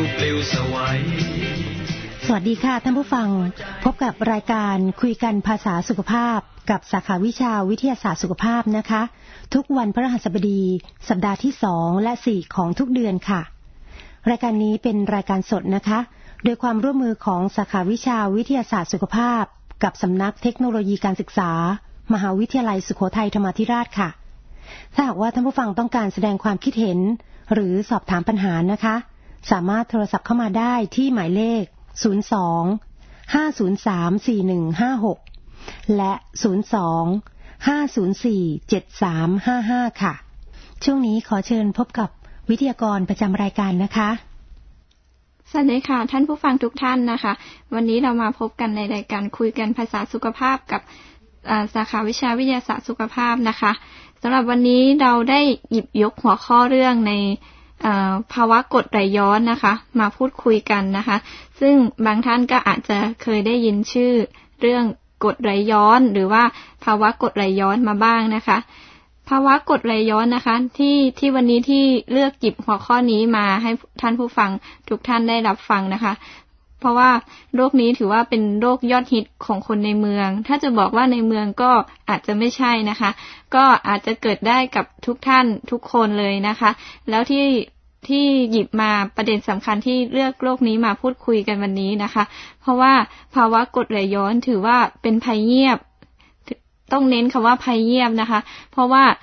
ปลิวสวัยสวัสดีค่ะท่านผู้ฟังพบกับรายการคุยกันภาษาสุขภาพกับสาขาวิชาวิทยาศาสตร์สุขภาพนะคะทุกวันพฤหัสบดีสัปดาห์ที่2และ4ของทุกเดือนค่ะรายการนี้เป็นรายการสดนะคะโดยความร่วมมือของสาขาวิชาวิทยาศาสตร์สุขภาพกับสำนักเทคโนโลยีการศึกษามหาวิทยาลัยสุโขทัยธรรมาธิราชค่ะถ้าหากว่าท่านผู้ฟังต้องการแสดงความคิดเห็นหรือสอบถามปัญหานะคะสามารถโทรศัพท์เข้ามาได้ที่หมายเลข02-503-4156 และ 02-504-7355 ค่ะช่วงนี้ขอเชิญพบกับวิทยากรประจำรายการนะคะสวัสดีค่ะท่านผู้ฟังทุกท่านนะคะวันนี้เรามาพบกันในรายการคุยกันภาษาสุขภาพกับสาขาวิชาวิทยาศาสตร์สุขภาพนะคะสำหรับวันนี้เราได้หยิบยกหัวข้อเรื่องในภาวะกรดไหลย้อนนะคะมาพูดคุยกันนะคะซึ่งบางท่านก็อาจจะเคยได้ยินชื่อเรื่องกรดไหลย้อนหรือว่าภาวะกรดไหลย้อนมาบ้างนะคะภาวะกรดไหลย้อนนะคะที่วันนี้ที่เลือกหยิบหัวข้อนี้มาให้ท่านผู้ฟังทุกท่านได้รับฟังนะคะเพราะว่าโรคนี้ถือว่าเป็นโรคยอดฮิตของคนในเมืองถ้าจะบอกว่าในเมืองก็อาจจะไม่ใช่นะคะก็อาจจะเกิดได้กับทุกท่านทุกคนเลยนะคะแล้วที่หยิบมาประเด็นสำคัญที่เลือกโรคนี้มาพูดคุยกันวันนี้นะคะเพราะว่าภาวะกรดไหลย้อนถือว่าเป็นภัยเงียบต้องเน้นคำว่าภัยเงียบนะคะเพราะว่า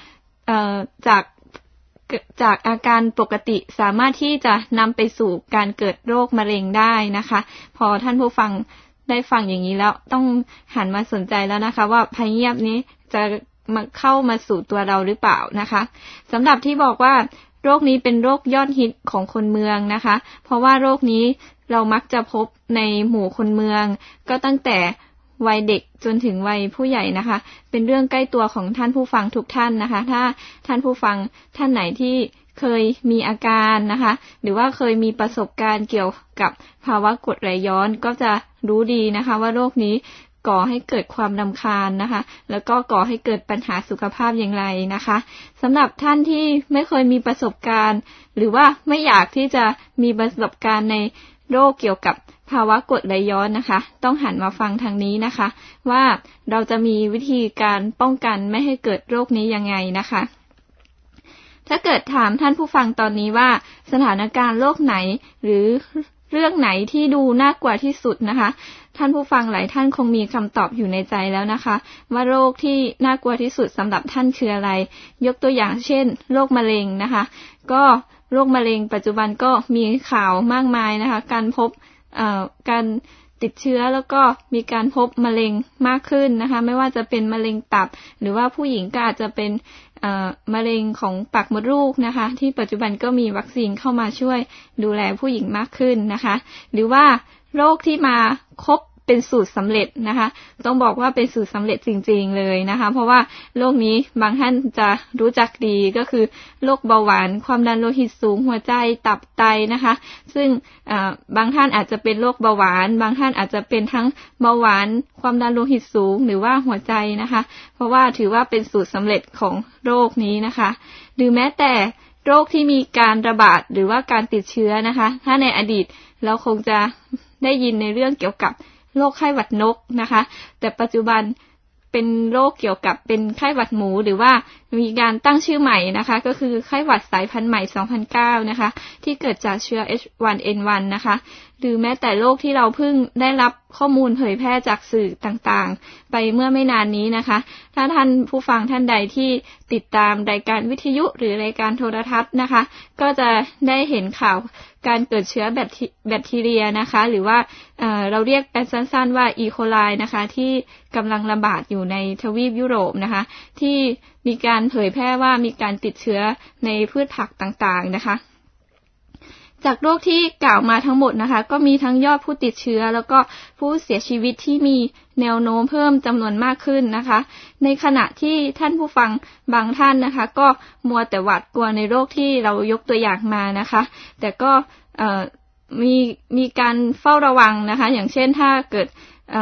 จากอาการปกติสามารถที่จะนำไปสู่การเกิดโรคมะเร็งได้นะคะพอท่านผู้ฟังได้ฟังอย่างนี้แล้วต้องหันมาสนใจแล้วนะคะว่าภัยเงียบนี้จะเข้ามาสู่ตัวเราหรือเปล่านะคะสำหรับที่บอกว่าโรคนี้เป็นโรคยอดฮิตของคนเมืองนะคะเพราะว่าโรคนี้เรามักจะพบในหมู่คนเมืองก็ตั้งแต่วัยเด็กจนถึงวัยผู้ใหญ่นะคะเป็นเรื่องใกล้ตัวของท่านผู้ฟังทุกท่านนะคะถ้าท่านผู้ฟังท่านไหนที่เคยมีอาการนะคะหรือว่าเคยมีประสบการณ์เกี่ยวกับภาวะกรดไหลย้อนก็จะรู้ดีนะคะว่าโรคนี้ก่อให้เกิดความรำคาญนะคะแล้วก็ก่อให้เกิดปัญหาสุขภาพอย่างไรนะคะสำหรับท่านที่ไม่เคยมีประสบการณ์หรือว่าไม่อยากที่จะมีประสบการณ์ในโรคเกี่ยวกับภาวะกรดไหลย้อนนะคะต้องหันมาฟังทางนี้นะคะว่าเราจะมีวิธีการป้องกันไม่ให้เกิดโรคนี้ยังไงนะคะถ้าเกิดถามท่านผู้ฟังตอนนี้ว่าสถานการณ์โรคไหนหรือเรื่องไหนที่ดูน่ากลัวที่สุดนะคะท่านผู้ฟังหลายท่านคงมีคำตอบอยู่ในใจแล้วนะคะว่าโรคที่น่ากลัวที่สุดสำหรับท่านคืออะไรยกตัวอย่างเช่นโรคมะเร็งนะคะก็โรคมะเร็งปัจจุบันก็มีข่าวมากมายนะคะการติดเชื้อแล้วก็มีการพบมะเร็งมากขึ้นนะคะไม่ว่าจะเป็นมะเร็งตับหรือว่าผู้หญิงก็อาจจะเป็นมะเร็งของปากมดลูกนะคะที่ปัจจุบันก็มีวัคซีนเข้ามาช่วยดูแลผู้หญิงมากขึ้นนะคะหรือว่าโรคที่มาครบเป็นสูตรสำเร็จนะคะต้องบอกว่าเป็นสูตรสำเร็จจริงๆเลยนะคะเพราะว่าโรคนี้บางท่านจะรู้จักดีก็คือโรคเบาหวานความดันโลหิตสูงหัวใจตับไตนะคะซึ่งบางท่านอาจจะเป็นโรคเบาหวานบางท่านอาจจะเป็นทั้งเบาหวานความดันโลหิตสูงหรือว่าหัวใจนะคะเพราะว่าถือว่าเป็นสูตรสำเร็จของโรคนี้นะคะหรือแม้แต่โรคที่มีการระบาดหรือว่าการติดเชื้อนะคะถ้าในอดีตเราคงจะได้ยินในเรื่องเกี่ยวกับโรคไข้หวัดนกนะคะแต่ปัจจุบันเป็นโรคเกี่ยวกับเป็นไข้หวัดหมูหรือว่ามีการตั้งชื่อใหม่นะคะก็คือไข้หวัดสายพันธุ์ใหม่2009นะคะที่เกิดจากเชื้อ H1N1 นะคะหรือแม้แต่โรคที่เราเพิ่งได้รับข้อมูลเผยแพร่จากสื่อต่างๆไปเมื่อไม่นานนี้นะคะถ้าท่านผู้ฟังท่านใดที่ติดตามรายการวิทยุหรือรายการโทรทัศน์นะคะก็จะได้เห็นข่าวการเกิดเชื้อแบคทีเรียนะคะหรือว่าเราเรียกกันสั้นๆว่าอีโคไลนะคะที่กำลังระบาดอยู่ในทวีปยุโรปนะคะที่มีการเผยแพร่ว่ามีการติดเชื้อในพืชผักต่างๆนะคะจากโรคที่กล่าวมาทั้งหมดนะคะก็มีทั้งยอดผู้ติดเชื้อแล้วก็ผู้เสียชีวิตที่มีแนวโน้มเพิ่มจำนวนมากขึ้นนะคะในขณะที่ท่านผู้ฟังบางท่านนะคะก็มัวแต่หวาดกลัวในโรคที่เรายกตัวอย่างมานะคะแต่ก็มีการเฝ้าระวังนะคะอย่างเช่นถ้าเกิด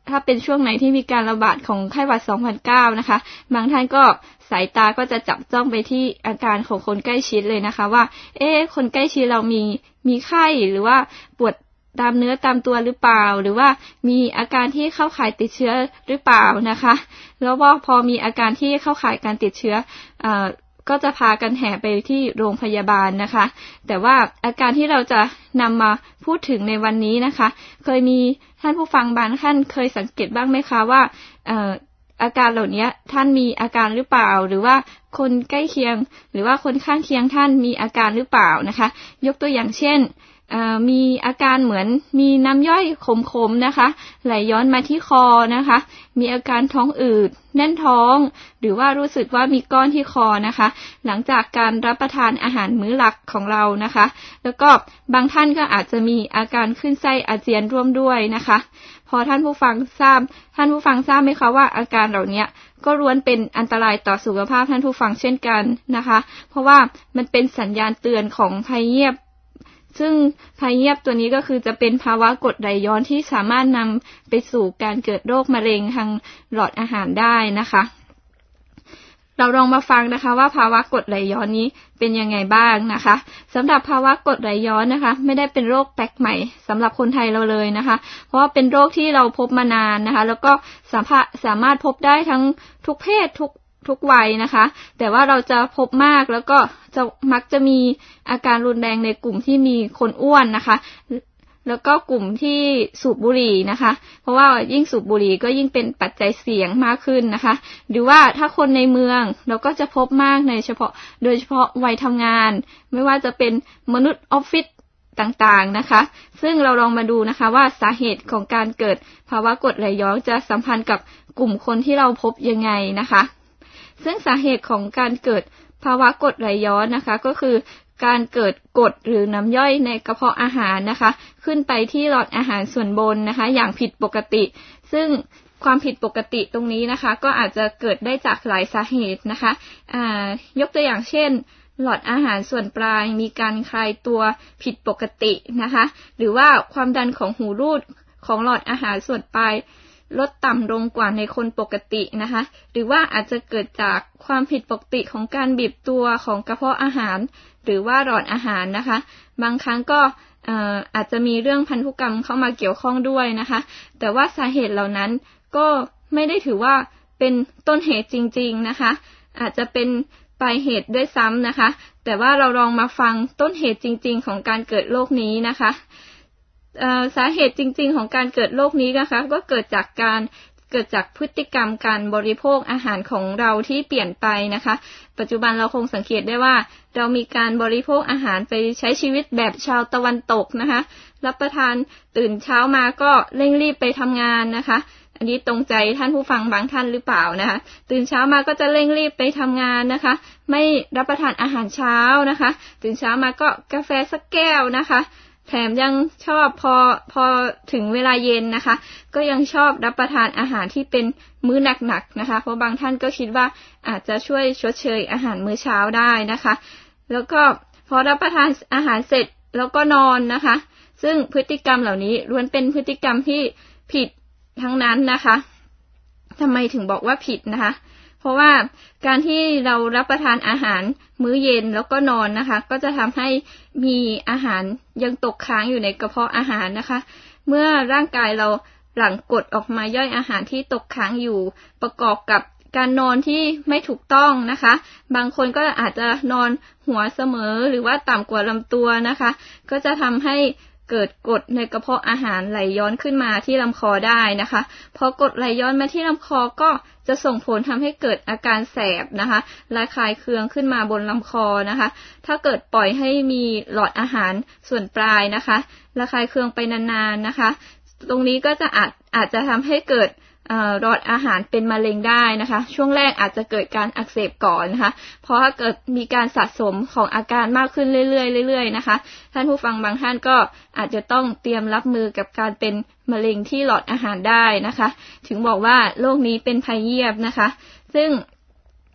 ถ้าเป็นช่วงไหนที่มีการระบาดของไข้หวัด 2009 นะคะบางท่านก็สายตาก็จะจับจ้องไปที่อาการของคนใกล้ชิดเลยนะคะว่าคนใกล้ชิดเรามีไข้หรือว่าปวดตามเนื้อตามตัวหรือเปล่าหรือว่ามีอาการที่เข้าข่ายติดเชื้อหรือเปล่านะคะแล้วว่าพอมีอาการที่เข้าข่ายการติดเชื้อก็จะพากันแห่ไปที่โรงพยาบาลนะคะแต่ว่าอาการที่เราจะนำมาพูดถึงในวันนี้นะคะเคยมีท่านผู้ฟังบางท่านเคยสังเกตบ้างไหมคะว่าอาการเหล่านี้ท่านมีอาการหรือเปล่าหรือว่าคนใกล้เคียงหรือว่าคนข้างเคียงท่านมีอาการหรือเปล่านะคะยกตัวอย่างเช่นมีอาการเหมือนมีน้ำย่อยขมๆนะคะไหลย้อนมาที่คอนะคะมีอาการท้องอืดแน่นท้องหรือว่ารู้สึกว่ามีก้อนที่คอนะคะหลังจากการรับประทานอาหารมื้อหลักของเรานะคะแล้วก็บางท่านก็อาจจะมีอาการขึ้นไส้อาเจียนร่วมด้วยนะคะพอท่านผู้ฟังทราบไหมคะว่าอาการเหล่านี้ก็ล้วนเป็นอันตรายต่อสุขภาพท่านผู้ฟังเช่นกันนะคะเพราะว่ามันเป็นสัญญาณเตือนของภัยเงียบซึ่งภัยเงียบตัวนี้ก็คือจะเป็นภาวะกรดไหลย้อนที่สามารถนำไปสู่การเกิดโรคมะเร็งทางหลอดอาหารได้นะคะเราลองมาฟังนะคะว่าภาวะกรดไหลย้อนนี้เป็นยังไงบ้างนะคะสำหรับภาวะกรดไหลย้อนนะคะไม่ได้เป็นโรคแปลกใหม่สำหรับคนไทยเราเลยนะคะเพราะว่าเป็นโรคที่เราพบมานานนะคะแล้วก็สามารถพบได้ทั้งทุกเพศทุกวัยนะคะแต่ว่าเราจะพบมากแล้วก็มักจะมีอาการรุนแรงในกลุ่มที่มีคนอ้วนนะคะแล้วก็กลุ่มที่สูบบุหรี่นะคะเพราะว่ายิ่งสูบบุหรี่ก็ยิ่งเป็นปัจจัยเสี่ยงมากขึ้นนะคะหรือว่าถ้าคนในเมืองเราก็จะพบมากโดยเฉพาะวัยทำงานไม่ว่าจะเป็นมนุษย์ออฟฟิศต่างๆนะคะซึ่งเราลองมาดูนะคะว่าสาเหตุของการเกิดภาวะกรดไหลย้อนจะสัมพันธ์กับกลุ่มคนที่เราพบยังไงนะคะซึ่งสาเหตุของการเกิดภาวะกรดไหลย้อนนะคะก็คือการเกิดกรดหรือน้ำย่อยในกระเพาะอาหารนะคะขึ้นไปที่หลอดอาหารส่วนบนนะคะอย่างผิดปกติซึ่งความผิดปกติตรงนี้นะคะก็อาจจะเกิดได้จากหลายสาเหตุนะคะยกตัวอย่างเช่นหลอดอาหารส่วนปลายมีการคลายตัวผิดปกตินะคะหรือว่าความดันของหูรูดของหลอดอาหารส่วนปลายลดต่ำลงกว่าในคนปกตินะคะหรือว่าอาจจะเกิดจากความผิดปกติของการบีบตัวของกระเพาะอาหารหรือว่าหลอดอาหารนะคะบางครั้งก็อาจจะมีเรื่องพันธุกรรมเข้ามาเกี่ยวข้องด้วยนะคะแต่ว่าสาเหตุเหล่านั้นก็ไม่ได้ถือว่าเป็นต้นเหตุจริงๆนะคะอาจจะเป็นปลายเหตุด้วยซ้ำนะคะแต่ว่าเราลองมาฟังต้นเหตุจริงๆของการเกิดโรคนี้นะคะสาเหตุจริงๆของการเกิดโรคนี้นะคะก็เกิดจากพฤติกรรมการบริโภคอาหารของเราที่เปลี่ยนไปนะคะปัจจุบันเราคงสังเกตได้ว่าเรามีการบริโภคอาหารไปใช้ชีวิตแบบชาวตะวันตกนะคะรับประทานตื่นเช้ามาก็เร่งรีบไปทำงานนะคะอันนี้ตรงใจท่านผู้ฟังบางท่านหรือเปล่านะคะตื่นเช้ามาก็จะเร่งรีบไปทำงานนะคะไม่รับประทานอาหารเช้านะคะตื่นเช้ามาก็กาแฟสักแก้วนะคะแถมยังชอบพอถึงเวลาเย็นนะคะก็ยังชอบรับประทานอาหารที่เป็นมื้อหนักๆนะคะเพราะบางท่านก็คิดว่าอาจจะช่วยชดเชยอาหารมื้อเช้าได้นะคะแล้วก็พอรับประทานอาหารเสร็จแล้วก็นอนนะคะซึ่งพฤติกรรมเหล่านี้ล้วนเป็นพฤติกรรมที่ผิดทั้งนั้นนะคะทำไมถึงบอกว่าผิดนะคะเพราะว่าการที่เรารับประทานอาหารมื้อเย็นแล้วก็นอนนะคะก็จะทำให้มีอาหารยังตกค้างอยู่ในกระเพาะอาหารนะคะเมื่อร่างกายเราหลั่งกรดออกมาย่อยอาหารที่ตกค้างอยู่ประกอบกับการนอนที่ไม่ถูกต้องนะคะบางคนก็อาจจะนอนหัวเสมอหรือว่าต่ำกว่าลำตัวนะคะก็จะทำให้เกิดกรดในกระเพาะอาหารไหลย้อนขึ้นมาที่ลำคอได้นะคะพอกรดไหลย้อนมาที่ลำคอก็จะส่งผลทำให้เกิดอาการแสบนะคะระคายเคืองขึ้นมาบนลำคอนะคะถ้าเกิดปล่อยให้มีหลอดอาหารส่วนปลายนะคะระคายเคืองไปนานๆนะคะตรงนี้ก็จะอาจจะทำให้เกิดหลอดอาหารเป็นมะเร็งได้นะคะช่วงแรกอาจจะเกิดการอักเสบก่อนนะคะเพราะถ้าเกิดมีการสะสมของอาการมากขึ้นเรื่อยๆนะคะท่านผู้ฟังบางท่านก็อาจจะต้องเตรียมรับมือกับการเป็นมะเร็งที่หลอดอาหารได้นะคะถึงบอกว่าโรคนี้เป็นภัยเงียบนะคะซึ่ง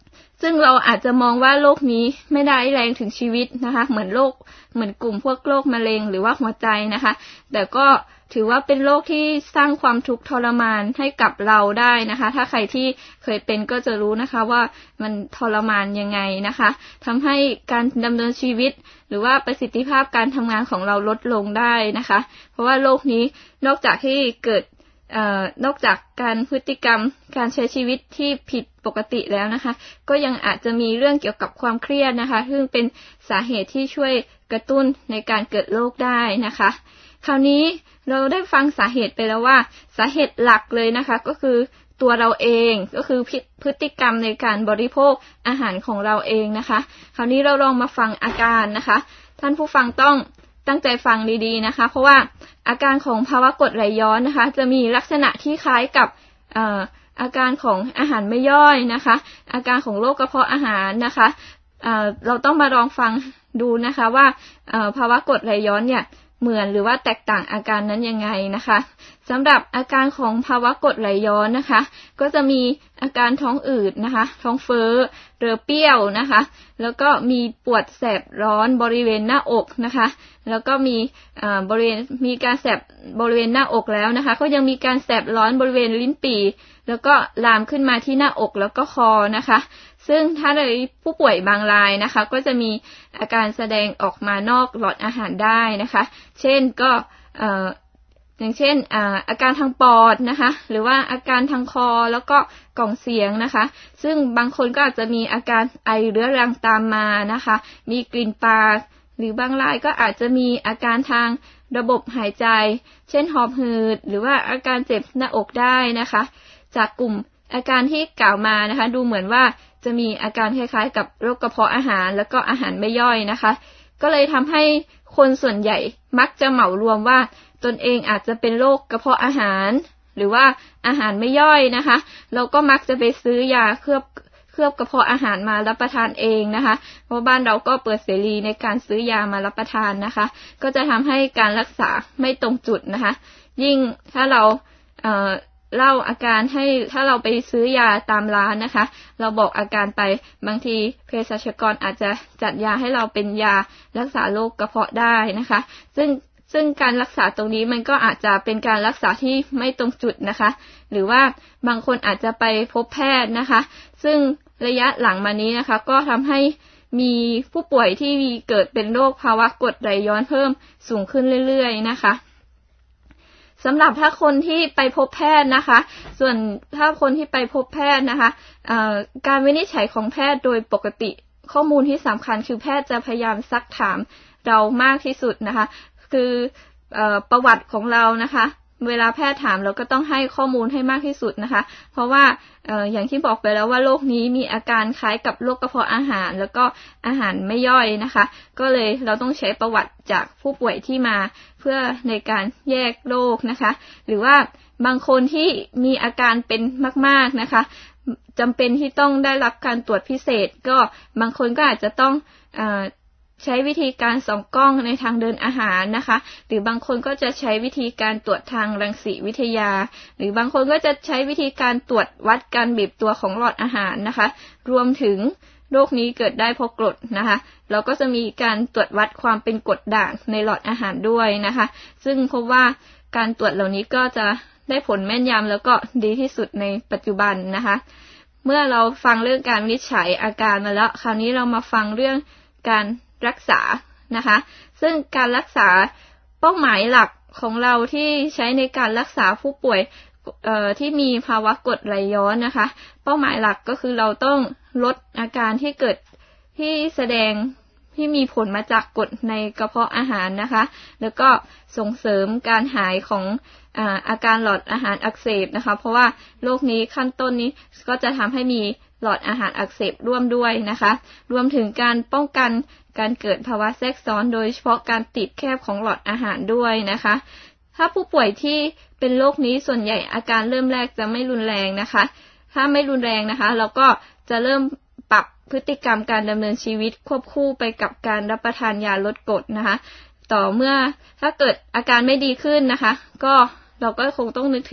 ซึ่งเราอาจจะมองว่าโรคนี้ไม่ได้แรงถึงชีวิตนะคะเหมือนกลุ่มพวกโรคมะเร็งหรือว่าหัวใจนะคะแต่ก็ถือว่าเป็นโรคที่สร้างความทุกข์ทรมานให้กับเราได้นะคะถ้าใครที่เคยเป็นก็จะรู้นะคะว่ามันทรมานยังไงนะคะทำให้การดำเนินชีวิตหรือว่าประสิทธิภาพการทำงานของเราลดลงได้นะคะเพราะว่าโรคนี้นอกจากที่เกิดนอกจากการพฤติกรรมการใช้ชีวิตที่ผิดปกติแล้วนะคะก็ยังอาจจะมีเรื่องเกี่ยวกับความเครียดนะคะซึ่งเป็นสาเหตุที่ช่วยกระตุ้นในการเกิดโรคได้นะคะคราวนี้เราได้ฟังสาเหตุไปแล้วว่าสาเหตุหลักเลยนะคะก็คือตัวเราเองก็คือพฤติกรรมในการบริโภคอาหารของเราเองนะคะคราวนี้เราลองมาฟังอาการนะคะท่านผู้ฟังต้องตั้งใจฟังดีๆนะคะเพราะว่าอาการของภาวะกรดไหลย้อนนะคะจะมีลักษณะที่คล้ายกับอาการของอาหารไม่ย่อยนะคะอาการของโรคกระเพาะอาหารนะคะเราต้องมาลองฟังดูนะคะว่าภาวะกรดไหลย้อนเนี่ยเหมือนหรือว่าแตกต่างอาการนั้นยังไงนะคะสำหรับอาการของภาวะกรดไหลย้อนนะคะก็จะมีอาการท้องอืดนะคะท้องเฟ้อเรอเปรี้ยวนะคะแล้วก็มีปวดแสบร้อนบริเวณหน้าอกนะคะแล้วก็มีการแสบบริเวณหน้าอกแล้วนะคะก็ยังมีการแสบร้อนบริเวณลิ้นปี่แล้วก็ลามขึ้นมาที่หน้าอกแล้วก็คอนะคะซึ่งถ้าในผู้ป่วยบางรายนะคะก็จะมีอาการแสดงออกมานอกหลอดอาหารได้นะคะเช่นก็อย่างเช่นอาการทางปอดนะคะหรือว่าอาการทางคอแล้วก็กล่องเสียงนะคะซึ่งบางคนก็อาจจะมีอาการไอเรื้อรังตามมานะคะมีกลิ่นปากหรือบางรายก็อาจจะมีอาการทางระบบหายใจเช่นหอบหืดหรือว่าอาการเจ็บหน้าอกได้นะคะจากกลุ่มอาการที่กล่าวมานะคะดูเหมือนว่าจะมีอาการคล้ายๆกับโรคกระเพาะอาหารแล้วก็อาหารไม่ย่อยนะคะก็เลยทำให้คนส่วนใหญ่มักจะเหมารวมว่าตนเองอาจจะเป็นโรคกระเพาะอาหารหรือว่าอาหารไม่ย่อยนะคะเราก็มักจะไปซื้อยาเคลือบกระเพาะอาหารมารับประทานเองนะคะเพราะบ้านเราก็เปิดเสรีในการซื้อยามารับประทานนะคะก็จะทำให้การรักษาไม่ตรงจุดนะคะยิ่งถ้าเราเล่าอาการให้ถ้าเราไปซื้อยาตามร้านนะคะเราบอกอาการไปบางทีเภสัชกรอาจจะจัดยาให้เราเป็นยารักษาโรคกระเพาะได้นะคะซึ่งการรักษาตรงนี้มันก็อาจจะเป็นการรักษาที่ไม่ตรงจุดนะคะหรือว่าบางคนอาจจะไปพบแพทย์นะคะซึ่งระยะหลังมานี้นะคะก็ทำให้มีผู้ป่วยที่เกิดเป็นโรคภาวะกรดไหลย้อนเพิ่มสูงขึ้นเรื่อยๆนะคะสำหรับถ้าคนที่ไปพบแพทย์นะคะส่วนถ้าคนที่ไปพบแพทย์นะคะการวินิจฉัยของแพทย์โดยปกติข้อมูลที่สำคัญคือแพทย์จะพยายามซักถามเรามากที่สุดนะคะคือประวัติของเรานะคะเวลาแพทย์ถามเราก็ต้องให้ข้อมูลให้มากที่สุดนะคะเพราะว่าอย่างที่บอกไปแล้วว่าโรคนี้มีอาการคล้ายกับโรคกระเพาะอาหารแล้วก็อาหารไม่ย่อยนะคะก็เลยเราต้องใช้ประวัติจากผู้ป่วยที่มาเพื่อในการแยกโรคนะคะหรือว่าบางคนที่มีอาการเป็นมากๆนะคะจำเป็นที่ต้องได้รับการตรวจพิเศษก็บางคนก็อาจจะต้องใช้วิธีการส่องกล้องในทางเดินอาหารนะคะหรือบางคนก็จะใช้วิธีการตรวจทางรังสีวิทยาหรือบางคนก็จะใช้วิธีการตรวจวัดการบีบตัวของหลอดอาหารนะคะรวมถึงโรคนี้เกิดได้เพราะกรดนะคะเราก็จะมีการตรวจวัดความเป็นกรดด่างในหลอดอาหารด้วยนะคะซึ่งพบว่าการตรวจเหล่านี้ก็จะได้ผลแม่นยำแล้วก็ดีที่สุดในปัจจุบันนะคะเมื่อเราฟังเรื่องการวินิจฉัยอาการมาแล้วคราวนี้เรามาฟังเรื่องการรักษานะคะซึ่งการรักษาเป้าหมายหลักของเราที่ใช้ในการรักษาผู้ป่วยที่มีภาวะกรดไหลย้อนนะคะเป้าหมายหลักก็คือเราต้องลดอาการที่เกิดที่แสดงที่มีผลมาจากกรดในกระเพาะอาหารนะคะแล้วก็ส่งเสริมการหายของอาการหลอดอาหารอักเสบนะคะเพราะว่าโรคนี้ขั้นต้นนี้ก็จะทำให้มีหลอดอาหารอักเสบร่วมด้วยนะคะรวมถึงการป้องกันการเกิดภาวะแทรกซ้อนโดยเฉพาะการติดแคบของหลอดอาหารด้วยนะคะถ้าผู้ป่วยที่เป็นโรคนี้ส่วนใหญ่อาการเริ่มแรกจะไม่รุนแรงนะคะถ้าไม่รุนแรงนะคะเราก็จะเริ่มปรับพฤติกรรมการดำเนินชีวิตควบคู่ไปกับการรับประทานยาลดกรดนะคะต่อเมื่อถ้าเกิดอาการไม่ดีขึ้นนะคะก็เราก็คงต้องนึกถึง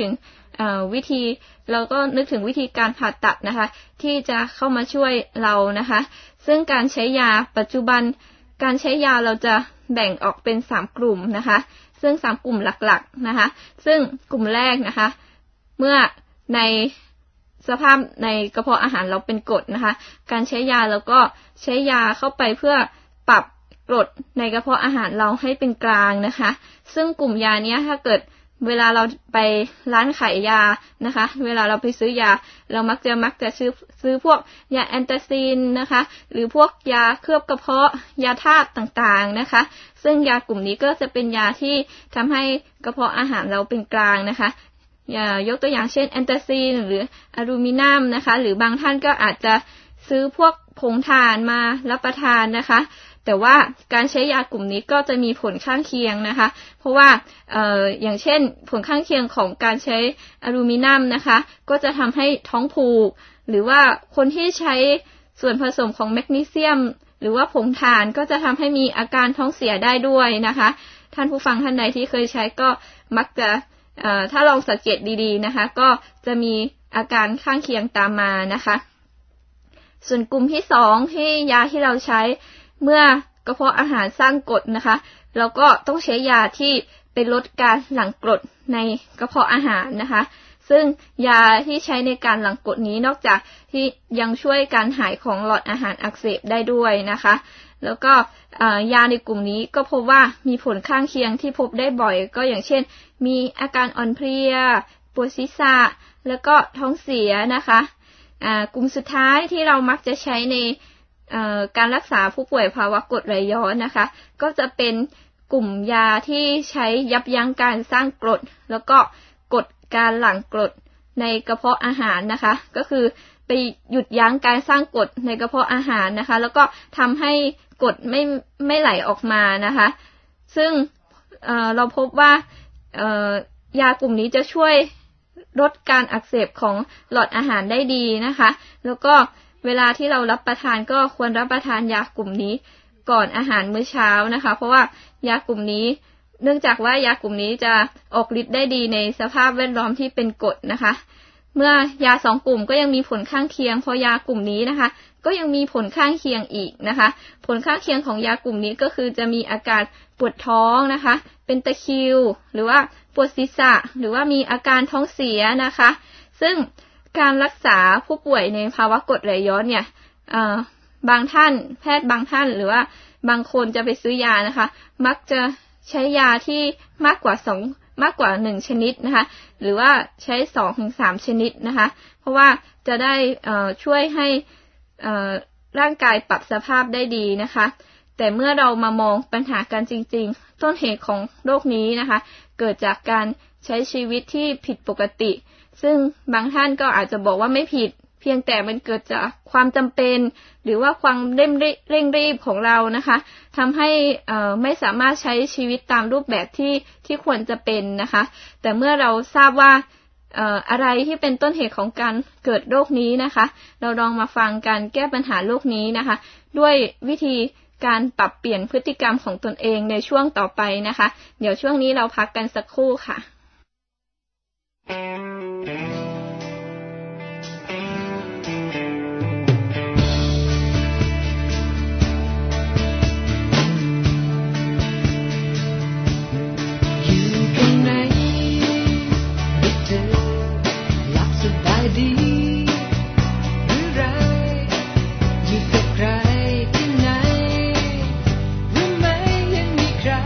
วิธีเราก็นึกถึงวิธีการผ่าตัดนะคะที่จะเข้ามาช่วยเรานะคะซึ่งการใช้ยาปัจจุบันการใช้ยาเราจะแบ่งออกเป็น3กลุ่มนะคะซึ่ง3กลุ่มหลักๆนะคะซึ่งกลุ่มแรกนะคะเมื่อในสภาพในกระเพาะอาหารเราเป็นกรดนะคะการใช้ยาแล้วก็ใช้ยาเข้าไปเพื่อปรับกรดในกระเพาะอาหารเราให้เป็นกลางนะคะซึ่งกลุ่มยานี้ถ้าเกิดเวลาเราไปร้านขายยานะคะเวลาเราไปซื้อยาเรามักจะซื้อพวกยาแอนตาซินนะคะหรือพวกยาเคลือบกระเพาะยาธาตุต่างๆนะคะซึ่งยากลุ่มนี้ก็จะเป็นยาที่ทำให้กระเพาะอาหารเราเป็นกลางนะคะยกตัวอย่างเช่นแอนตาซินหรืออะลูมิเนียมนะคะหรือบางท่านก็อาจจะซื้อพวกผงถ่านมารับประทานนะคะแต่ว่าการใช้ยากลุ่มนี้ก็จะมีผลข้างเคียงนะคะเพราะว่าอย่างเช่นผลข้างเคียงของการใช้อะลูมิเนียมนะคะก็จะทำให้ท้องผูกหรือว่าคนที่ใช้ส่วนผสมของแมกนีเซียมหรือว่าผงถ่านก็จะทำให้มีอาการท้องเสียได้ด้วยนะคะท่านผู้ฟังท่านใดที่เคยใช้ก็มักจะถ้าลองสังเกตดีๆนะคะก็จะมีอาการข้างเคียงตามมานะคะส่วนกลุ่มที่2ที่ยาที่เราใช้เมื่อกระเพาะอาหารสร้างกรดนะคะเราก็ต้องใช้ยาที่เป็นลดการหลั่งกรดในกระเพาะอาหารนะคะซึ่งยาที่ใช้ในการหลั่งกรดนี้นอกจากที่ยังช่วยการหายของหลอดอาหารอักเสบได้ด้วยนะคะแล้วก็ยาในกลุ่มนี้ก็พบว่ามีผลข้างเคียงที่พบได้บ่อยก็อย่างเช่นมีอาการอ่อนเพลียปวดศีรษะแล้วก็ท้องเสียนะคะกลุ่มสุดท้ายที่เรามักจะใช้ในการรักษาผู้ป่วยภาวะกรดไหลย้อนนะคะก็จะเป็นกลุ่มยาที่ใช้ยับยั้งการสร้างกรดแล้วก็กดการหลั่งกรดในกระเพาะอาหารนะคะก็คือไปหยุดยั้งการสร้างกรดในกระเพาะอาหารนะคะแล้วก็ทำให้กรดไม่ไหลออกมานะคะซึ่งเราพบว่ายากลุ่มนี้จะช่วยลดการอักเสบของหลอดอาหารได้ดีนะคะแล้วก็เวลาที่เรารับประทานก็ควรรับประทานยากลุ่มนี้ก่อนอาหารมื้อเช้านะคะเพราะว่ายากลุ่มนี้เนื่องจากว่ายากลุ่มนี้จะออกฤทธิ์ได้ดีในสภาพแวดล้อมที่เป็นกรดนะคะเมื่อยา2กลุ่มก็ยังมีผลข้างเคียงพอยากลุ่มนี้นะคะก็ยังมีผลข้างเคียงอีกนะคะผลข้างเคียงของยากลุ่มนี้ก็คือจะมีอาการปวดท้องนะคะเป็นตะคริวหรือว่าปวดศีรษะหรือว่ามีอาการท้องเสียนะคะซึ่งการรักษาผู้ป่วยในภาวะกรดไหลย้อนเนี่ยบางท่านแพทย์บางท่านหรือว่าบางคนจะไปซื้อยานะคะมักจะใช้ยาที่มากกว่า1ชนิดนะคะหรือว่าใช้ 2-3 ชนิดนะคะเพราะว่าจะได้ช่วยให้ร่างกายปรับสภาพได้ดีนะคะแต่เมื่อเรามามองปัญหากันจริงๆต้นเหตุของโรคนี้นะคะเกิดจากการใช้ชีวิตที่ผิดปกติซึ่งบางท่านก็อาจจะบอกว่าไม่ผิดเพียงแต่มันเกิดจากความจำเป็นหรือว่าความเร่งรีบของเรานะคะทำให้ไม่สามารถใช้ชีวิตตามรูปแบบที่ควรจะเป็นนะคะแต่เมื่อเราทราบว่าอะไรที่เป็นต้นเหตุของการเกิดโรคนี้นะคะเราลองมาฟังการแก้ปัญหาโรคนี้นะคะด้วยวิธีการปรับเปลี่ยนพฤติกรรมของตนเองในช่วงต่อไปนะคะเดี๋ยวช่วงนี้เราพักกันสักครู่ค่ะ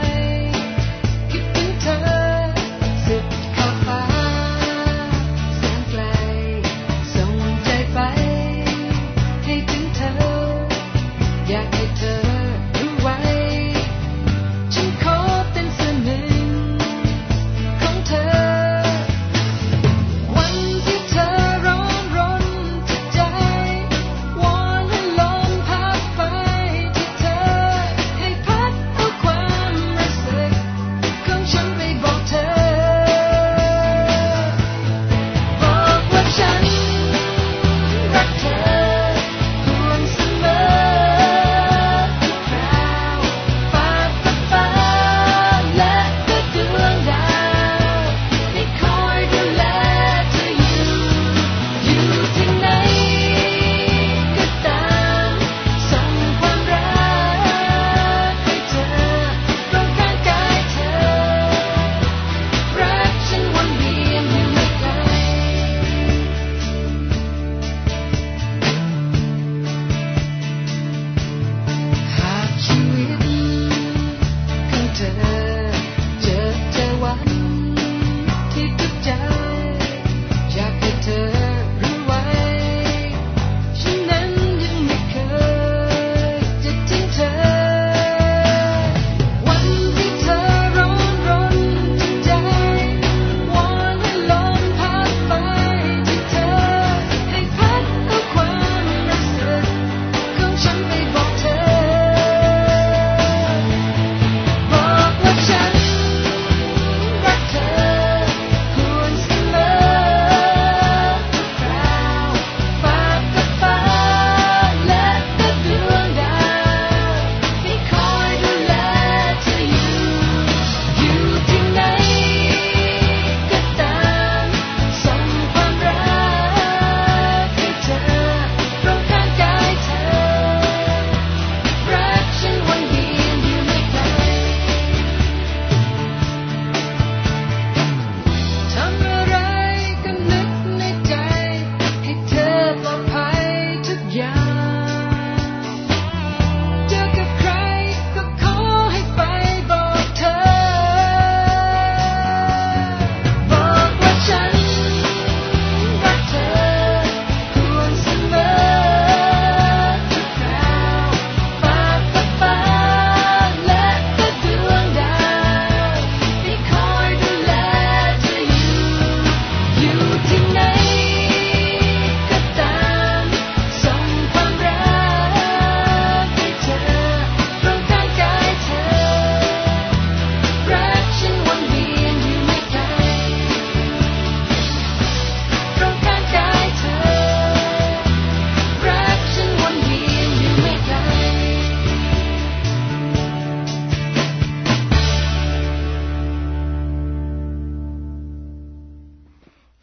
ส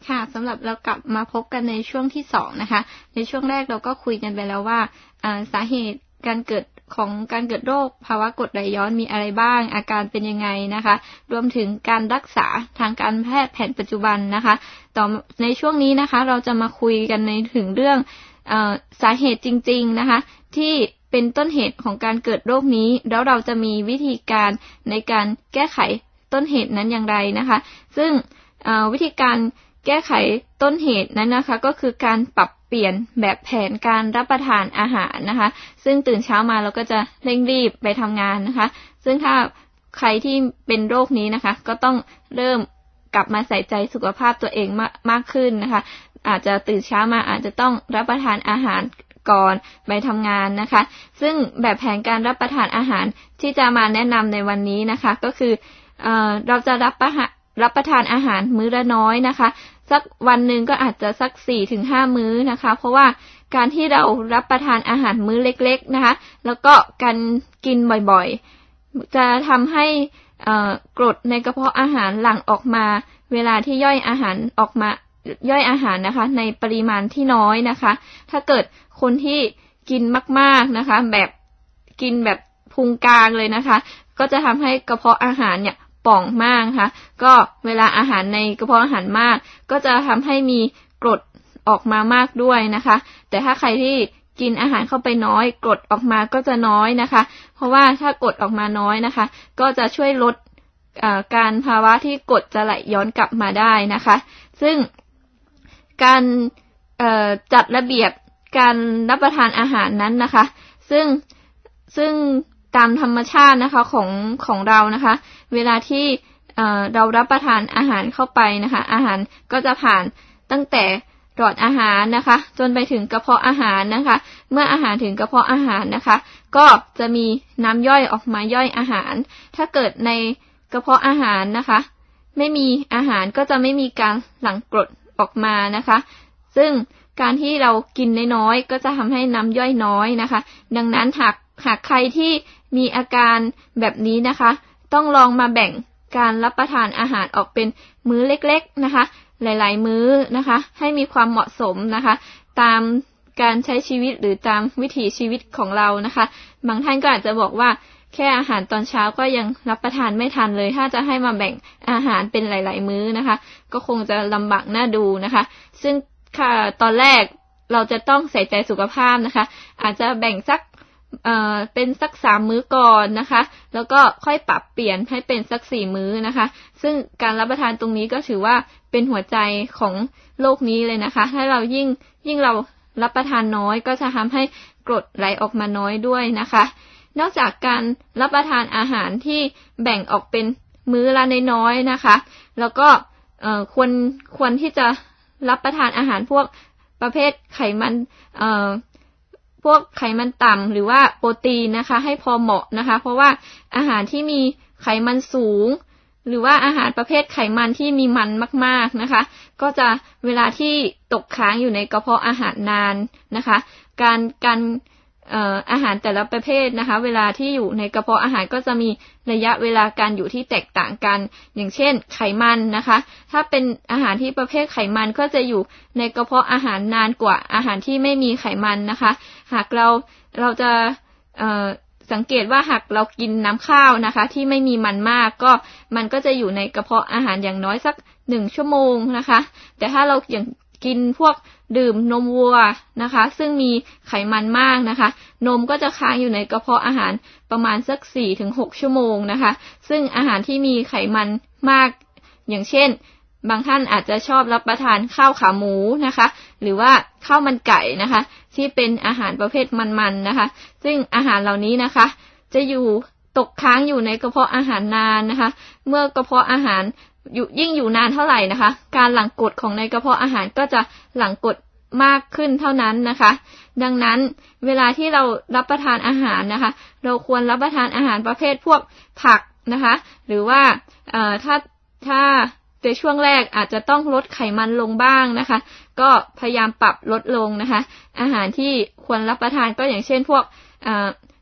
ค่ะสำหรับเรากลับมาพบกันในช่วงที่2นะคะในช่วงแรกเราก็คุยกันไปแล้วว่าสาเหตุการเกิดโรคภาวะกรดไหลย้อนมีอะไรบ้างอาการเป็นยังไงนะคะรวมถึงการรักษาทางการแพทย์แผนปัจจุบันนะคะต่อในช่วงนี้นะคะเราจะมาคุยกันในถึงเรื่องสาเหตุจริงๆนะคะที่เป็นต้นเหตุของการเกิดโรคนี้แล้วเราจะมีวิธีการในการแก้ไขต้นเหตุนั้นอย่างไรนะคะซึ่งวิธีการแก้ไขต้นเหตุนั้นนะคะก็คือการปรับเปลี่ยนแบบแผนการรับประทานอาหารนะคะซึ่งตื่นเช้ามาเราก็จะเร่งรีบไปทำงานนะคะซึ่งถ้าใครที่เป็นโรคนี้นะคะก็ต้องเริ่มกลับมาใส่ใจสุขภาพตัวเองมากขึ้นนะคะอาจจะตื่นเช้ามาอาจจะต้องรับประทานอาหารก่อนไปทำงานนะคะซึ่งแบบแผนการรับประทานอาหารที่จะมาแนะนำในวันนี้นะคะก็คือเราจะรับประทานอาหารมื้อละน้อยนะคะสักวันนึงก็อาจจะสัก 4-5 มื้อนะคะเพราะว่าการที่เรารับประทานอาหารมื้อเล็กๆนะคะแล้วก็การกินบ่อยๆจะทำให้กรดในกระเพาะอาหารหลั่งออกมาเวลาที่ย่อยอาหารนะคะในปริมาณที่น้อยนะคะถ้าเกิดคนที่กินมากๆนะคะแบบกินแบบพุงกลางเลยนะคะก็จะทำให้กระเพาะอาหารเนี่ยป่องมากค่ะก็เวลาอาหารในกระเพาะอาหารมากก็จะทำให้มีกรดออกมามากด้วยนะคะแต่ถ้าใครที่กินอาหารเข้าไปน้อยกรดออกมาก็จะน้อยนะคะเพราะว่าถ้ากรดออกมาน้อยนะคะก็จะช่วยลดการภาวะที่กรดจะไหลย้อนกลับมาได้นะคะซึ่งการจัดระเบียบการรับประทานอาหารนั้นนะคะซึ่งตามธรรมชาตินะคะของเรานะคะเวลาที่เรารับประทานอาหารเข้าไปนะคะอาหารก็จะผ่านตั้งแต่หลอดอาหารนะคะจนไปถึงกระเพาะอาหารนะคะเมื่ออาหารถึงกระเพาะอาหารนะคะก็จะมีน้ำย่อยออกมาย่อยอาหารถ้าเกิดในกระเพาะอาหารนะคะไม่มีอาหารก็จะไม่มีการหลั่งกรดออกมานะคะซึ่งการที่เรากินน้อยๆก็จะทำให้น้ำย่อยน้อยนะคะดังนั้นหากใครที่มีอาการแบบนี้นะคะต้องลองมาแบ่งการรับประทานอาหารออกเป็นมื้อเล็กๆนะคะหลายๆมื้อนะคะให้มีความเหมาะสมนะคะตามการใช้ชีวิตหรือตามวิถีชีวิตของเรานะคะบางท่านก็อาจจะบอกว่าแค่อาหารตอนเช้าก็ยังรับประทานไม่ทันเลยถ้าจะให้มาแบ่งอาหารเป็นหลายๆมื้อนะคะก็คงจะลำบากน่าดูนะคะซึ่งตอนแรกเราจะต้องใส่ใจสุขภาพนะคะอาจจะแบ่งสักเป็นสัก3มื้อก่อนนะคะแล้วก็ค่อยปรับเปลี่ยนให้เป็นสัก4มื้อนะคะซึ่งการรับประทานตรงนี้ก็ถือว่าเป็นหัวใจของโลกนี้เลยนะคะถ้าเรายิ่งเรารับประทานน้อยก็จะทำให้กรดไหลออกมาน้อยด้วยนะคะนอกจากการรับประทานอาหารที่แบ่งออกเป็นมื้อละน้อยๆนะคะแล้วก็ควรที่จะรับประทานอาหารพวกประเภทไขมันพวกไขมันต่ำหรือว่าโปรตีนนะคะให้พอเหมาะนะคะเพราะว่าอาหารที่มีไขมันสูงหรือว่าอาหารประเภทไขมันที่มีมันมากๆนะคะก็จะเวลาที่ตกค้างอยู่ในกระเพาะอาหารนานนะคะการอาหารแต่ละประเภทนะคะเวลาที่อยู่ในกระเพาะอาหารก็จะมีระยะเวลาการอยู่ที่แตกต่างกันอย่างเช่นไขมันนะคะถ้าเป็นอาหารที่ประเภทไขมันก็จะอยู่ในกระเพาะอาหารนานกว่าอาหารที่ไม่มีไขมันนะคะหากเราจะสังเกตว่าหากเรากินน้ำข้าวนะคะที่ไม่มีมันมากก็มันก็จะอยู่ในกระเพาะอาหารอย่างน้อยสัก1ชั่วโมงนะคะแต่ถ้าเราอย่างกินพวกดื่มนมวัวนะคะซึ่งมีไขมันมากนะคะนมก็จะค้างอยู่ในกระเพาะอาหารประมาณสัก 4-6 ชั่วโมงนะคะซึ่งอาหารที่มีไขมันมากอย่างเช่นบางท่านอาจจะชอบรับประทานข้าวขาหมูนะคะหรือว่าข้าวมันไก่นะคะที่เป็นอาหารประเภทมันๆนะคะซึ่งอาหารเหล่านี้นะคะจะอยู่ตกค้างอยู่ในกระเพาะอาหารนานนะคะเมื่อกระเพาะอาหารยิ่งอยู่นานเท่าไหร่นะคะการหลั่งกรดของในกระเพาะอาหารก็จะหลั่งกรดมากขึ้นเท่านั้นนะคะดังนั้นเวลาที่เรารับประทานอาหารนะคะเราควรรับประทานอาหารประเภทพวกผักนะคะหรือว่าถ้าในช่วงแรกอาจจะต้องลดไขมันลงบ้างนะคะก็พยายามปรับลดลงนะคะอาหารที่ควรรับประทานก็อย่างเช่นพวก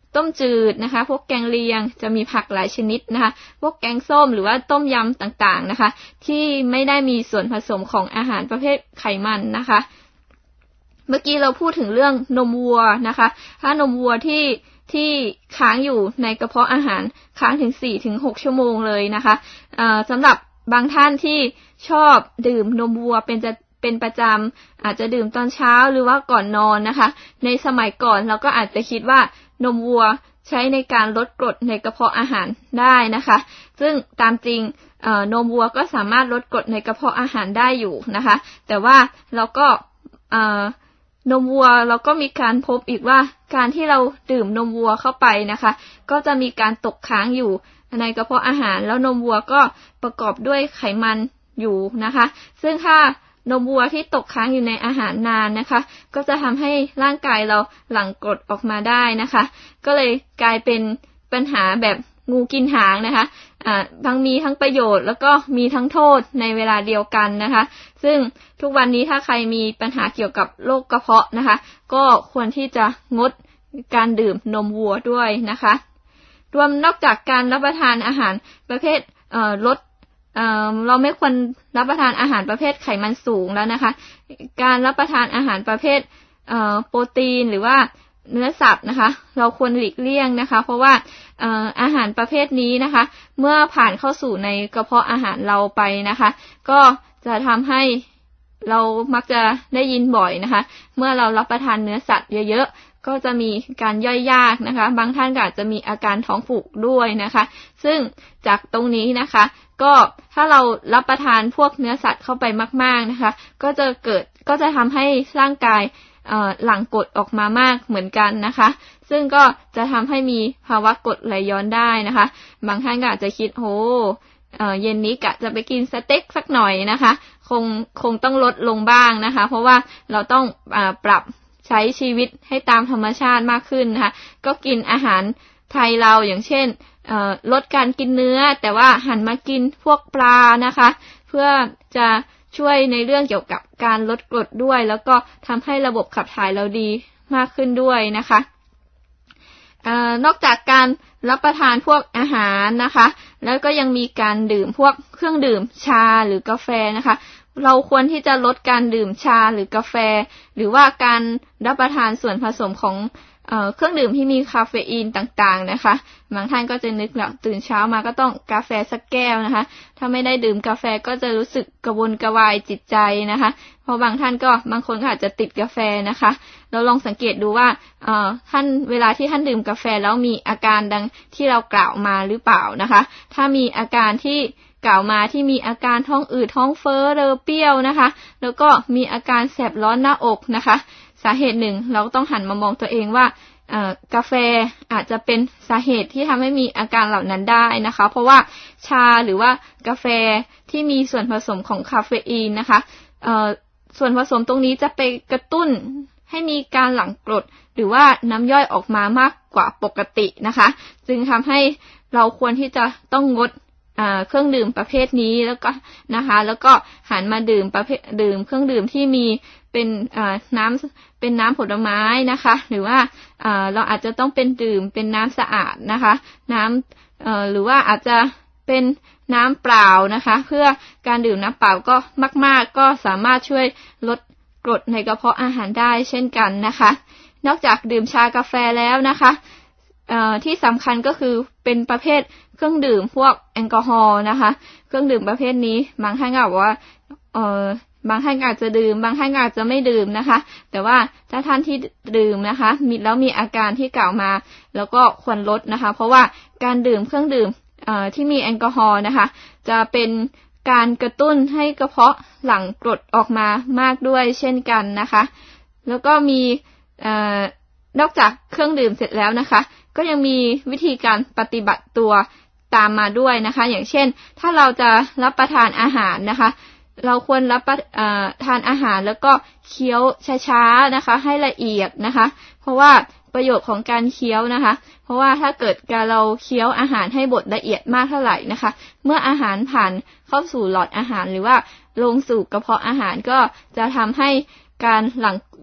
ต้มจืดนะคะพวกแกงเลียงจะมีผักหลายชนิดนะคะพวกแกงส้มหรือว่าต้มยำต่างๆนะคะที่ไม่ได้มีส่วนผสมของอาหารประเภทไขมันนะคะเมื่อกี้เราพูดถึงเรื่องนมวัวนะคะถ้านมวัวที่ค้างอยู่ในกระเพาะอาหารค้างถึง 4-6 ชั่วโมงเลยนะคะสำหรับบางท่านที่ชอบดื่มนมวัวเป็นประจำอาจจะดื่มตอนเช้าหรือว่าก่อนนอนนะคะในสมัยก่อนเราก็อาจจะคิดว่านมวัวใช้ในการลดกรดในกระเพาะอาหารได้นะคะซึ่งตามจริงนมวัวก็สามารถลดกรดในกระเพาะอาหารได้อยู่นะคะแต่ว่าเราก็นมวัวเราก็มีการพบอีกว่าการที่เราดื่มนมวัวเข้าไปนะคะก็จะมีการตกค้างอยู่ในกระเพาะอาหารแล้วนมวัวก็ประกอบด้วยไขมันอยู่นะคะซึ่งถ้านมวัวที่ตกค้างอยู่ในอาหารนานนะคะก็จะทำให้ร่างกายเราหลั่งกรดออกมาได้นะคะก็เลยกลายเป็นปัญหาแบบงูกินหางนะคะทั้งมีทั้งประโยชน์แล้วก็มีทั้งโทษในเวลาเดียวกันนะคะซึ่งทุกวันนี้ถ้าใครมีปัญหาเกี่ยวกับโรคกระเพาะนะคะก็ควรที่จะงดการดื่มนมวัวด้วยนะคะรวมนอกจากการรับประทานอาหารประเภทเราไม่ควรรับประทานอาหารประเภทไขมันสูงแล้วนะคะการรับประทานอาหารประเภทโปรตีนหรือว่าเนื้อสัตว์นะคะเราควรหลีกเลี่ยงนะคะเพราะว่าอาหารประเภทนี้นะคะเมื่อผ่านเข้าสู่ในกระเพาะอาหารเราไปนะคะก็จะทำให้เรามักจะได้ยินบ่อยนะคะเมื่อเรารับประทานเนื้อสัตว์เยอะๆก็จะมีการย่อยยากนะคะบางท่านก็อาจจะมีอาการท้องผูกด้วยนะคะซึ่งจากตรงนี้นะคะก็ถ้าเรารับประทานพวกเนื้อสัตว์เข้าไปมากๆนะคะก็จะทำให้ร่างกายหลั่งกรดออกมามากเหมือนกันนะคะซึ่งก็จะทำให้มีภาวะกรดไหลย้อนได้นะคะบางท่านก็อาจจะคิดเย็นนี้กะจะไปกินสเต็กสักหน่อยนะคะคงต้องลดลงบ้างนะคะเพราะว่าเราต้องปรับใช้ชีวิตให้ตามธรรมชาติมากขึ้นนะคะก็กินอาหารไทยเราอย่างเช่นลดการกินเนื้อแต่ว่าหันมากินพวกปลานะคะเพื่อจะช่วยในเรื่องเกี่ยวกับการลดกรดด้วยแล้วก็ทำให้ระบบขับถ่ายเราดีมากขึ้นด้วยนะคะนอกจากการรับประทานพวกอาหารนะคะแล้วก็ยังมีการดื่มพวกเครื่องดื่มชาหรือกาแฟนะคะเราควรที่จะลดการดื่มชาหรือกาแฟหรือว่าการรับประทานส่วนผสมของเครื่องดื่มที่มีคาเฟอีนต่างๆนะคะบางท่านก็จะนึกแล้วตื่นเช้ามาก็ต้องกาแฟสักแก้วนะคะถ้าไม่ได้ดื่มกาแฟก็จะรู้สึกกระวนกระวายจิตใจนะคะเพราะบางคนก็อาจจะติดกาแฟนะคะเราลองสังเกตดูว่าท่านเวลาที่ท่านดื่มกาแฟแล้วมีอาการดังที่เรากล่าวมาหรือเปล่านะคะถ้ามีอาการที่กล่าวมาที่มีอาการท้องอืดท้องเฟ้อเรอเปรี้ยวนะคะแล้วก็มีอาการแสบร้อนหน้าอกนะคะสาเหตุหนึ่งเราต้องหันมามองตัวเองว่ากาแฟอาจจะเป็นสาเหตุที่ทำให้มีอาการเหล่านั้นได้นะคะเพราะว่าชาหรือว่ากาแฟที่มีส่วนผสมของคาเฟอีนนะคะส่วนผสมตรงนี้จะไปกระตุ้นให้มีการหลั่งกรดหรือว่าน้ำย่อยออกมามากกว่าปกตินะคะจึงทำให้เราควรที่จะต้องงดเครื่องดื่มประเภทนี้แล้วก็นะคะแล้วก็หันมาดื่มเครื่องดื่มที่มีเป็นน้ำผลไม้นะคะหรือว่าเราอาจจะต้องเป็นดื่มเป็นน้ำสะอาดนะคะหรือว่าอาจจะเป็นน้ำเปล่านะคะเพื่อการดื่มน้ำเปล่าก็มากๆก็สามารถช่วยลดกรดในกระเพาะอาหารได้เช่นกันนะคะนอกจากดื่มชากาแฟแล้วนะคะที่สำคัญก็คือเป็นประเภทเครื่องดื่มพวกแอลกอฮอล์นะคะเครื่องดื่มประเภทนี้บางท่านก็บอกว่าบางท่านอาจจะดื่มบางท่านอาจจะไม่ดื่มนะคะแต่ว่าถ้าท่านที่ดื่มนะคะมีอาการที่กล่าวมาแล้วก็ควรลดนะคะเพราะว่าการดื่มเครื่องดื่มที่มีแอลกอฮอล์นะคะจะเป็นการกระตุ้นให้กระเพาะหลั่งกรดออกมามากด้วยเช่นกันนะคะแล้วก็มีนอกจากเครื่องดื่มเสร็จแล้วนะคะก็ยังมีวิธีการปฏิบัติตัวตามมาด้วยนะคะอย่างเช่นถ้าเราจะรับประทานอาหารนะคะเราควรรับทานอาหารแล้วก็เคี้ยวช้าๆนะคะให้ละเอียดนะคะเพราะว่าประโยชน์ของการเคี้ยวนะคะเพราะว่าถ้าเกิดเราเคี้ยวอาหารให้บดละเอียดมากเท่าไหร่นะคะเมื่ออาหารผ่านเข้าสู่หลอดอาหารหรือว่าลงสู่กระเพาะอาหารก็จะทำให้การหลั่ง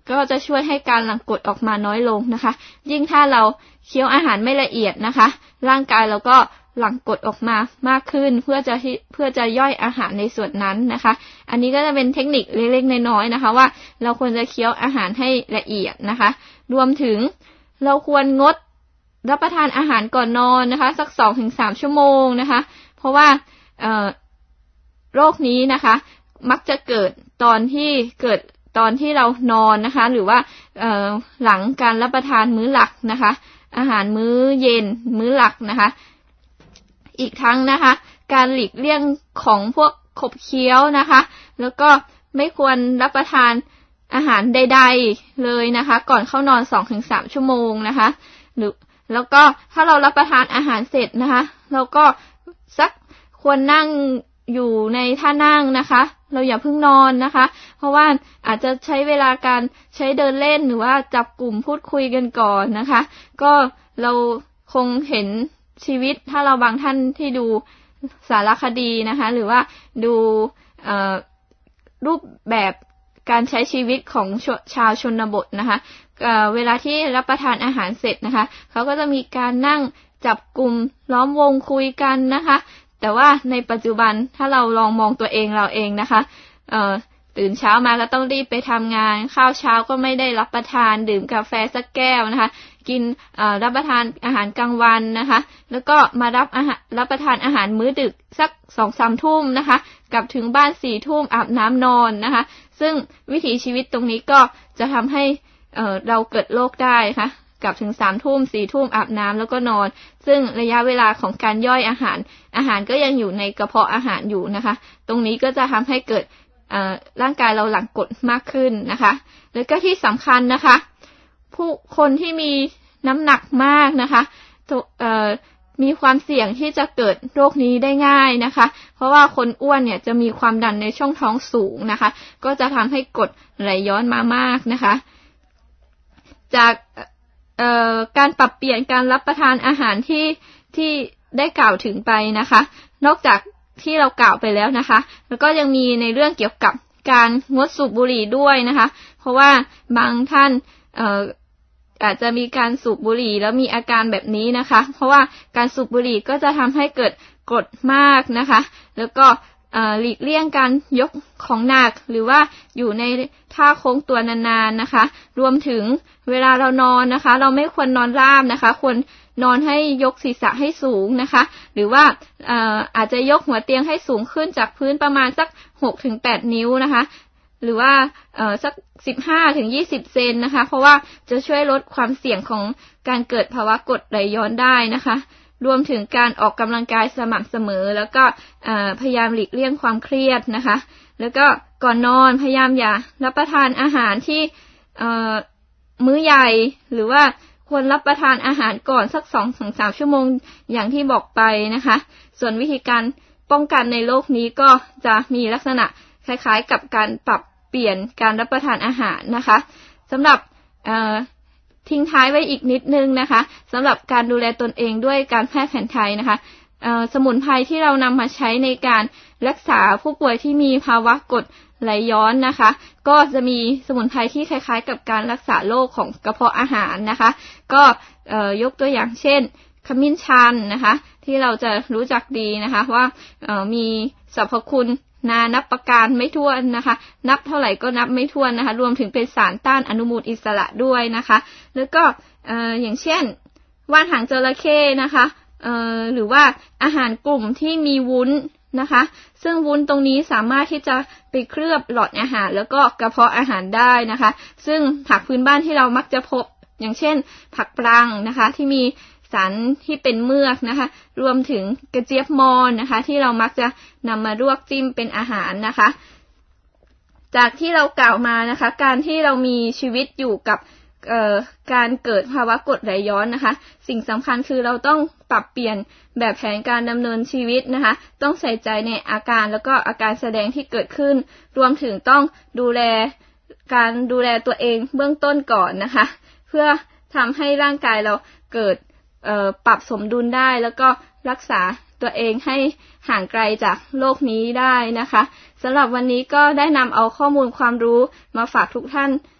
ก็จะช่วยให้การหลั่งกรดออกมาน้อยลงนะคะยิ่งถ้าเราเคี้ยวอาหารไม่ละเอียดนะคะร่างกายเราก็หลั่งกรดออกมามากขึ้นเพื่อจะย่อยอาหารในส่วนนั้นนะคะอันนี้ก็จะเป็นเทคนิคเล็กๆน้อยๆนะคะว่าเราควรจะเคี้ยวอาหารให้ละเอียดนะคะรวมถึงเราควรงดรับประทานอาหารก่อนนอนนะคะสัก 2-3 ชั่วโมงนะคะเพราะว่าโรคนี้นะคะมักจะเกิดตอนที่เรานอนนะคะหรือว่าหลังการรับประทานมื้อหลักนะคะอาหารมื้อเย็นมื้อหลักนะคะอีกทั้งนะคะการหลีกเลี่ยงของพวกขบเคี้ยวนะคะแล้วก็ไม่ควรรับประทานอาหารใดๆเลยนะคะก่อนเข้านอน 2-3 ชั่วโมงนะคะแล้วก็ถ้าเรารับประทานอาหารเสร็จนะคะเราก็ควรนั่งอยู่ในท่านั่งนะคะเราอย่าเพิ่งนอนนะคะเพราะว่าอาจจะใช้เวลาการใช้เดินเล่นหรือว่าจับกลุ่มพูดคุยกันก่อนนะคะก็เราคงเห็นชีวิตถ้าเราบางท่านที่ดูสารคดีนะคะหรือว่าดูรูปแบบการใช้ชีวิตของชาวชนบทนะคะเวลาที่รับประทานอาหารเสร็จนะคะเขาก็จะมีการนั่งจับกลุ่มล้อมวงคุยกันนะคะแต่ว่าในปัจจุบันถ้าเราลองมองตัวเองเราเองนะคะตื่นเช้ามาก็ต้องรีบไปทำงานข้าวเช้าก็ไม่ได้รับประทานดื่มกาแฟสักแก้วนะคะกินรับประทานอาหารกลางวันนะคะแล้วก็มารับประทานอาหารมื้อดึกสัก 2-3 ทุ่มนะคะกลับถึงบ้าน 4 ทุ่มอาบน้ำนอนนะคะซึ่งวิถีชีวิตตรงนี้ก็จะทำให้เราเกิดโรคได้ค่ะกลับถึง 3 ทุ่ม 4 ทุ่มอาบน้ำแล้วก็นอนซึ่งระยะเวลาของการย่อยอาหารก็ยังอยู่ในกระเพาะอาหารอยู่นะคะตรงนี้ก็จะทำให้เกิดร่างกายเราหลั่งกรดมากขึ้นนะคะแล้วก็ที่สำคัญนะคะผู้คนที่มีน้ำหนักมากนะคะมีความเสี่ยงที่จะเกิดโรคนี้ได้ง่ายนะคะเพราะว่าคนอ้วนเนี่ยจะมีความดันในช่องท้องสูงนะคะก็จะทำให้กรดไหลย้อนมามากนะคะจากการปรับเปลี่ยนการรับประทานอาหารที่ได้กล่าวถึงไปนะคะนอกจากที่เรากล่าวไปแล้วนะคะแล้วก็ยังมีในเรื่องเกี่ยวกับการงดสูบบุหรี่ด้วยนะคะเพราะว่าบางท่านอาจจะมีการสูบบุหรี่แล้วมีอาการแบบนี้นะคะเพราะว่าการสูบบุหรี่ก็จะทำให้เกิดกรดมากนะคะแล้วก็หลีกเลี่ยงการยกของหนักหรือว่าอยู่ในท่าโค้งตัวนานๆนะคะรวมถึงเวลาเรานอนนะคะเราไม่ควรนอนราบนะคะควรนอนให้ยกศีรษะให้สูงนะคะหรือว่าอาจจะยกหัวเตียงให้สูงขึ้นจากพื้นประมาณสัก 6-8 นิ้วนะคะหรือว่าสัก 15-20 เซนนะคะเพราะว่าจะช่วยลดความเสี่ยงของการเกิดภาวะกรดไหลย้อนได้นะคะรวมถึงการออกกำลังกายสม่ำเสมอแล้วก็พยายามหลีกเลี่ยงความเครียดนะคะแล้วก็ก่อนนอนพยายามอย่ารับประทานอาหารที่มื้อใหญ่หรือว่าควรรับประทานอาหารก่อนสัก 2-3 ชั่วโมงอย่างที่บอกไปนะคะส่วนวิธีการป้องกันในโรคนี้ก็จะมีลักษณะคล้ายๆกับการปรับเปลี่ยนการรับประทานอาหารนะคะสำหรับทิ้งท้ายไว้อีกนิดนึงนะคะสำหรับการดูแลตนเองด้วยการแพทย์แผนไทยนะคะสมุนไพรที่เรานำมาใช้ในการรักษาผู้ป่วยที่มีภาวะกรดไหลย้อนนะคะก็จะมีสมุนไพรที่คล้ายๆกับการรักษาโรคของกระเพาะอาหารนะคะก็ยกตัวอย่างเช่นขมิ้นชันนะคะที่เราจะรู้จักดีนะคะว่ามีสรรพคุณนับประการไม่ถ้วนนะคะนับเท่าไหร่ก็นับไม่ถ้วนนะคะรวมถึงเป็นสารต้านอนุมูลอิสระด้วยนะคะแล้วก็อย่างเช่นว่านหางจระเข้นะคะหรือว่าอาหารกลุ่มที่มีวุ้นนะคะซึ่งวุ้นตรงนี้สามารถที่จะไปเคลือบหลอดอาหารแล้วก็กระเพาะอาหารได้นะคะซึ่งผักพื้นบ้านที่เรามักจะพบอย่างเช่นผักปรังนะคะที่มีสารที่เป็นเมือกนะคะรวมถึงกระเจี๊ยบมอนนะคะที่เรามักจะนำมาลวกจิ้มเป็นอาหารนะคะจากที่เรากล่าวมานะคะการที่เรามีชีวิตอยู่กับการเกิดภาวะกรดไหลย้อนนะคะสิ่งสำคัญคือเราต้องปรับเปลี่ยนแบบแผนการดำเนินชีวิตนะคะต้องใส่ใจในอาการแล้วก็อาการแสดงที่เกิดขึ้นรวมถึงต้องดูแลตัวเองเบื้องต้นก่อนนะคะเพื่อทำให้ร่างกายเราเกิดปรับสมดุลได้แล้วก็รักษาตัวเองให้ห่างไกลจากโรคนี้ได้นะคะสำหรับวันนี้ก็ได้นำเอาข้อมูลความรู้มาฝากทุกท่าน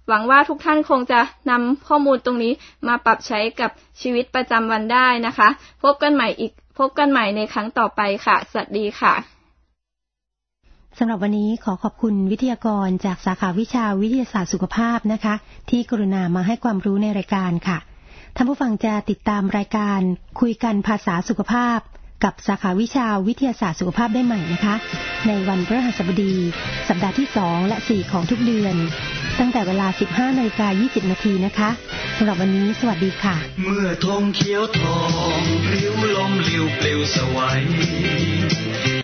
หวังว่าทุกท่านคงจะนำข้อมูลตรงนี้มาปรับใช้กับชีวิตประจำวันได้นะคะพบกันใหม่ในครั้งต่อไปค่ะสวัสดีค่ะสำหรับวันนี้ขอขอบคุณวิทยากรจากสาขาวิชาวิทยาศาสตร์สุขภาพนะคะที่กรุณามาให้ความรู้ในรายการค่ะท่านผู้ฟังจะติดตามรายการคุยกันภาษาสุขภาพกับสาขาวิชาวิทยาศาสตร์สุขภาพได้ใหม่นะคะในวันพฤหัสบดีสัปดาห์ที่2และ4ของทุกเดือนตั้งแต่เวลา 15:20 น.นะคะสำหรับวันนี้สวัสดีค่ะเมื่อธงเขียวทองริ้วลมลิ้วปลิวสวัย